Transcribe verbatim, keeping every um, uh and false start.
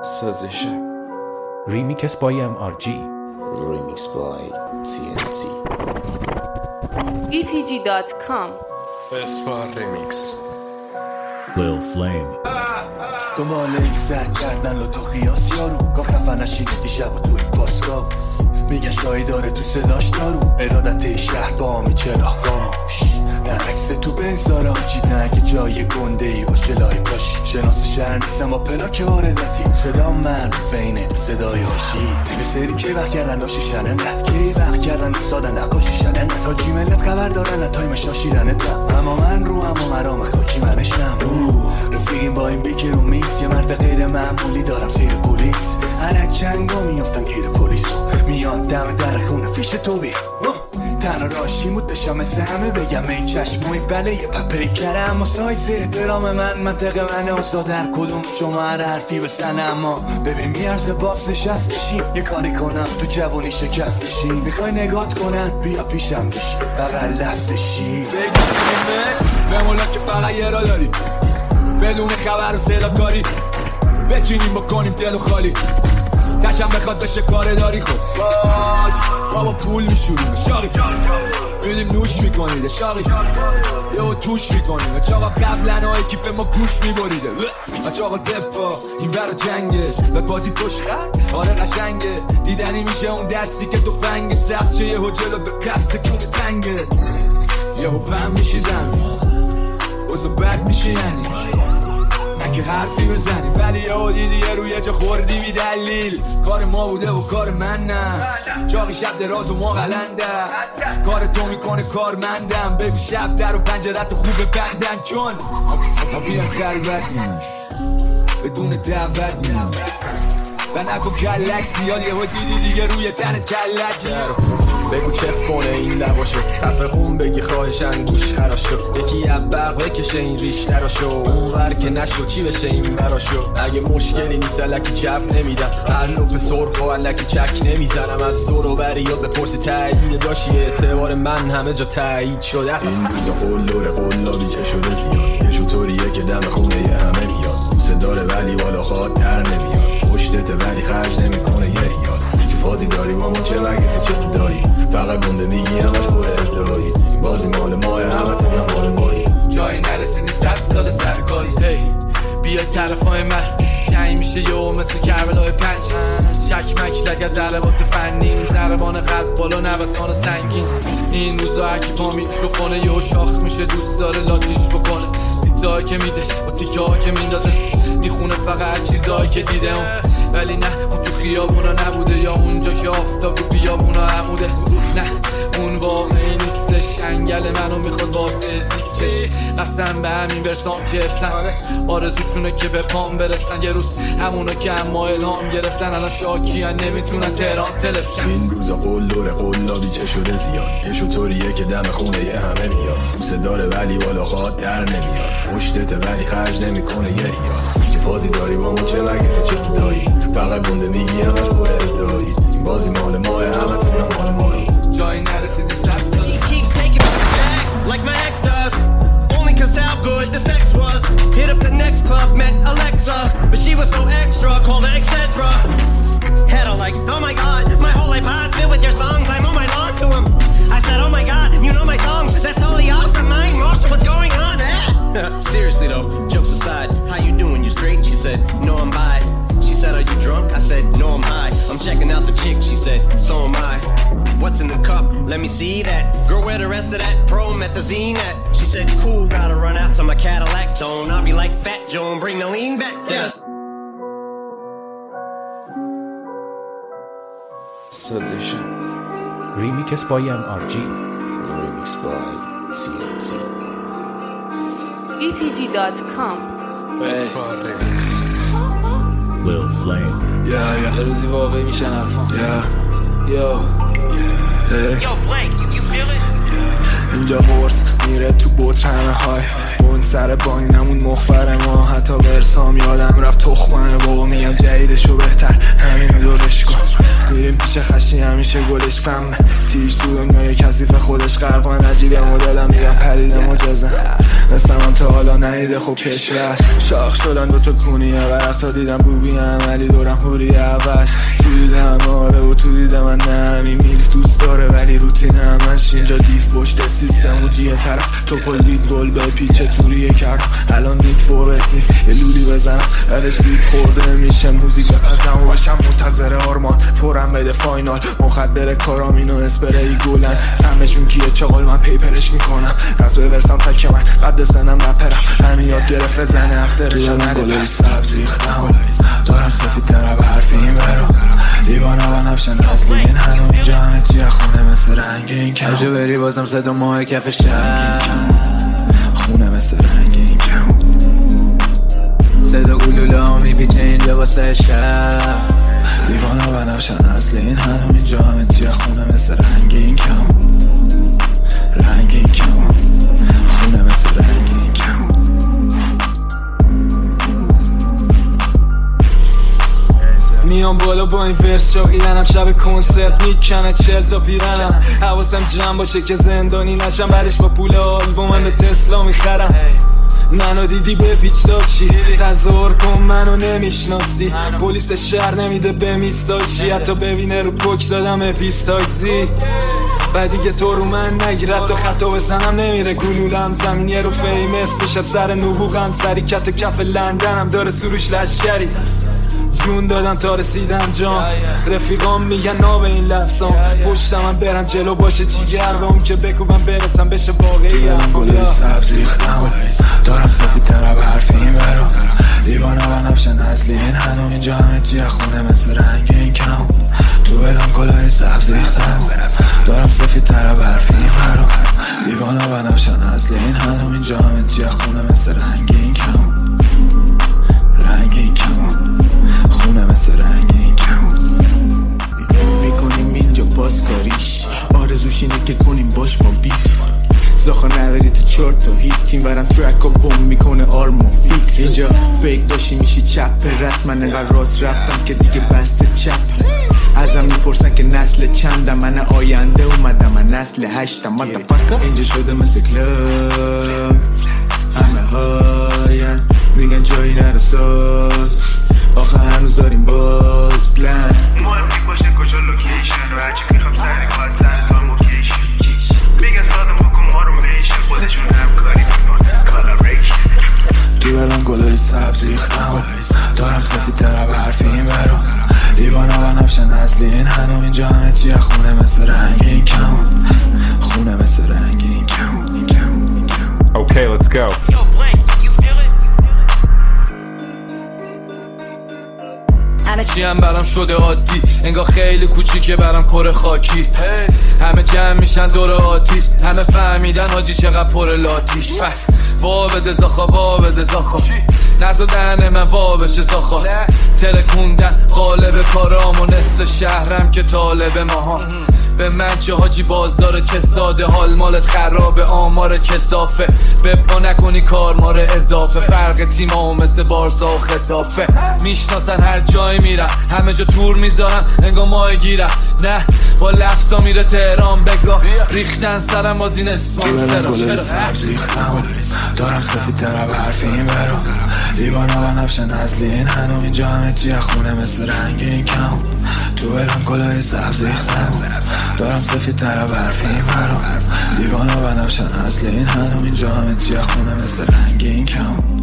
سازش Remix by ام آر جی Remix by تی ان تی ای پی جی دات کام اسپار ریمیکس Lil Flame دنبال ایستر کردن لطو خیاس یارو گاه خفه نشیده دیشب و توی پاسگاه میگن شایی داره تو صداش دارو ارادت شهر با آمی چراغ خاموش در عکس تو بنزاره آجید نه اگه جای گنده ای باشه لای پاشی شناس شهر نیستم با پلاک وارداتی صدا مرد فینه صدای هاشی به سری که وقت کردن لاشی شنه نت که وقت کردن دوستادن نقاشی شنه نت تا جی ملت خبر دارن نتای شاشیدن تم اما من رو اما مرام خاکی منشم رفیقیم با این بیکی رو میز یه مرد غیر معمولی دارم زیر پلیس هر چنگا میافتم گیر پلیسو میاد دم در خونه فیش تو بی تنها راشی مود داشتم مثل همه بگم این چشموی بله یه پپی کرم اما سایز احترام من منطق منه اصلا در کدوم شما هر حرفی بسن اما ببین میارزه باز نشستشی یه کاری کنم تو جوانی شکستشی میخوای نگات کنن بیا پیشم بشی بغل دستشی به مولا که فقط یه را داری بدون خبر و صدا کاری بچینیم بکنیم دل و خالی تشم بخواد داشته کار داری خود باز بابا پول میشوریم شاقی بیدیم نوش میکنیده شاقی یه توش میکنیده چاقا قبلن های کیپ ما گوش میبریده چاقا دفا این برا جنگه لات بازی پشت خط آره قشنگه دیدنی میشه اون دستی که تو فنگه سبز شه یه هجلو به قصد کونه تنگه یه بم میشی زمین وزا بد میشی یعنی نه که حرفی بزنی ولی یه دیدی یه روی جا خوردی بی دلیل کار ما بوده و کار من نه چاقی شب دراز و ما قلنده کار تو میکنه کار مندم بگو شب در و پنجرت خوب بندن چون ما بیان خلوت نیش بدون دعوت نیش و نکن کلک زیاد یه دیدی دیگه روی تنت کلک بگو چف کنه این لباشو تفه خون بگی خواهشن گوش خراشو یکی از برق بکشه این ریش نراشو اون ور که نشو چی بشه این براشو اگه مشکلی نیست علکی چف نمیدم هر لوپ سرخ و علکی چک نمیزنم از دور و بریات بپرسی تایید داشی اعتبار من همه جا تایید شده است این روزا قلدور قلابی که شده زیاد یه شطوریه که دم خونه یه همه میاد دوست داره ولی والا خواد در نمیاد پشتت ولی خرج نمیکنه یه ریال چه فازی داری با ما چه مگسی چه تو داری فقط گنده میگی همش پر ادعایی این بازی مال ماه همه تونم مال مایی جایی نرسیدی صد سال سرکاری هی بیا طرف های من جنگ میشه یهو مثل کربلای پنج چکمک لگه ضربات فنی ضربان قلب بالا نوسان سنگین این روزا هرکی پا میکروفونه یهو شاخ میشه دوست داره لاتیش بکنه چیزایی که میدش با تیکه ها که میندازه میخونه فقط چیزایی که دیده اون ولی نه اون تو خیابونا نبوده یا اونجا که آفتاب رو بیابونا عموده نه اون واقعی نیستش انگل منو میخواد واسه زیستش قسم به همین برسام که افتن آرزوشونه که به پام برسن یه روز همونا که اما الهام گرفتن الان شاکی هن نمیتونن تهران تلفشن این روزا قول دوره قلابی چه شده زیاد یه شطوریه که دم خونه یه همه میاد دوست داره ولی والا خواد در نمیاد پشتت ولی خرج نمیکنه یه ریال چه فازی داری با ما چه مگسی چه تو داری فقط گنده میگی همش پر ادعایی این بازی مال ماه همه تونم مال مایی جایی نرسیدی صد سال He keeps taking me back like my ex does only cause how good the sex was hit up the next club met Alexa but she was so extra called her etc had her like oh my god my whole iPod's filled with your songs I mow my lawn to him I said oh my god you know my songs that's totally awesome mine Marshall what's going on eh? Seriously though jokes aside how you doing you straight she said no I'm bi she said are you drunk I said no I'm high I'm checking out the chick she said so am I what's in the cup let me see that girl where the rest of that promethazine at she said cool gotta run out to my Cadillac don't I'll be like Fat Joe and bring the lean back yeah. سازش Remix by ام آر جی Remix by تی ان تی ای پی جی دات کام اسپار ریمیکس Lil Flame یا یا یه روزی واقعی میشن حرفان یا یا Yo Blake you, you feel it اینجا ورس میره تو بوت همه های اون سر بانگ نمون مخبر ما حتی برسام یادم رفت تخمه بابا میگم جدیدشو بهتر همینو دورش کن میریم پیش خشی همیشه میشه گلش فهم تیش تو دنیای کثیف خودش غرقان عجیبه مدلم میرم پریده مجازم مثل من تا حالا نیده خب کشور شاخ شدن دوتا کونیه ورقتا دیدم بوبی عملی دورم هوری اول تو دیدم آره و تو دیدم من نمی میلف دوست داره ولی روتین همش اینجا دیف پشت سیستم و جیه طرف تو پلید گل به پیچه توریه کردم الان دید فور اسنیف یه لولی بزنم بعدش بیت خورده میشه موزیک بپزم و باشم منتظر آرمان فورم بده فاینال مخدر کارامینو اسپری گولن سمشون کیه چقال من پیپرش میکنم دست ببرسم تکه من قد سنم رپرم همین یاد گرفت زن افترشم نده گلای سبز ریختم دارم سفید تر به حرف این برو دیوانه و نفشن اصلی این هنو اینجا همه چیه خونه مثل رنگ این کم اجا بری بازم صدا ماه کف شم خونه مثل رنگ این کم صدا گلوله ها میپیچه اینجا واسه شب دیوانه و نفشن اصلی این هنو اینجا همه چیه خونه مثل رنگ این کم رنگ این کم خونه مثل رنگ این کم میام بالا با این ورس شاقیدنم شب کنسرت میکنه چل تا پیرنم حواسم جمع باشه که زندانی نشم برش با پول آلبومم به تسلا میخرم منو دیدی به پیچ داشتی تظاهر کن منو نمیشناسی پلیس شهر نمیده به میستاشی حتی ببینه رو پک دادم اپیستاکزی بعدی که تو رو من نگیرد تا خطا بزنم نمیره گلولم زمینیه رو فیمس میشم سر نبوغم سری کت کف لندنم داره سروش لشکری جون دادم تا رسیدم جام رفیقام میگن ناب این لفظام پشتم من برم جلو باشه جیگر به اون که بکوبم برسم بشه واقعی هم گلای سبز ریختم دارم سفید تر به حرف این برو دیوانه و نفشن اصلی این هنو اینجا همه چیه خونه مثل رنگ این کم تو برم گلای سبز ریختم دارم سفید تر به حرف این برو دیوانه و نفشن اصلی این هنو اینجا همه چیه خونه مثل رنگ این کم رنگ این کم خونه مثل رنگ این کم میکنیم اینجا بازکاریش آرزوش اینه که کنیم باش ما بیف زاخا نداری تو چهار تا هیت تیم ورم ترک و بوم میکنه آرمون فیکس اینجا فیک باشی میشی چپ رسم من انقدر راست رفتم که دیگه بسته چپ ازم میپرسن که نسل چندم من آینده اومدم من نسل هشتم مادرفاکر اینجا شده مثل کلاب همه هایم میگن جایی نرساد آخه هنوز داریم باز پلن مهم نیک باشه کجا لوکیشن و هرچی میخوام سری کار سر تا موکیشن میگن سادم بکن ما رو میشن خودشون همکاری میکن کالاریشن تو برم گلای سبز ریختم دارم سفید تر به حرف این برو دیوانه و نفشن اصلی این هنو اینجا همه چیه خونه مثل رنگ این کم خونه مثل رنگ این کم این کم این کم Okay, let's go. چی هم برام شده عادی انگار خیلی کوچیکه برام پر خاکی همه جمع میشن دور آتیش همه فهمیدن حاجی چقدر پر لاتیش پس وا بده زاخا وا بده زاخا نزا دهن من وا بشه زاخا ترکوندن قالب کارام و نصف شهرم که طالب ماها به من چه حاجی بازدار کساده حال مالت خرابه آمار کسافه بپا نکنی کار ماره اضافه فرق تیم ها مثل بارسا و خطافه میشناسن هر جای میرم همه جا تور میذارم انگار ماه گیرم نه با لفظا میره تهران بگاه ریختن سرم باز این اسپانسرا گلای سبز ریختم دارم سفید تر به حرف این برو دیوانه و نفشن اصلی این هنو اینجا همه چیه خونه مثل رنگ این کم تو برم گلای سبز ریختم دارم سفید تر به حرف این برو دیوانه و نفشن اصلی این هنو اینجا همه چیه خونه مثل رنگ این کم